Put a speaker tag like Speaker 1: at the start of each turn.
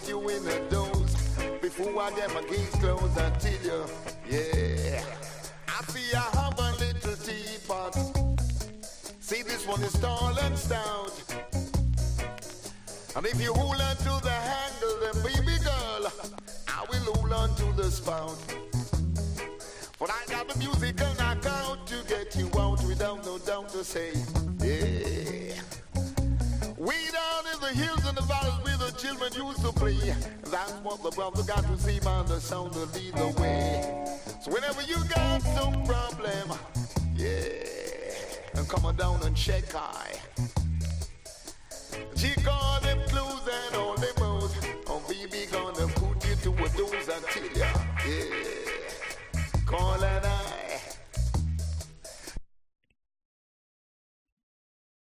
Speaker 1: put you in a dose. Before I get my gates closed, I tell you, yeah. I see I have a little teapot. See, this one is tall and stout. And if you hold on to the handle, then baby girl, I will hold on to the spout. But I got the musical knockout to get you out without no doubt to say, yeah. Way down in the hills and the valleys where the children used to play. That's what the brother got to see by the sound to lead the way. So whenever you got some problem, yeah, and come on down and check I. Chico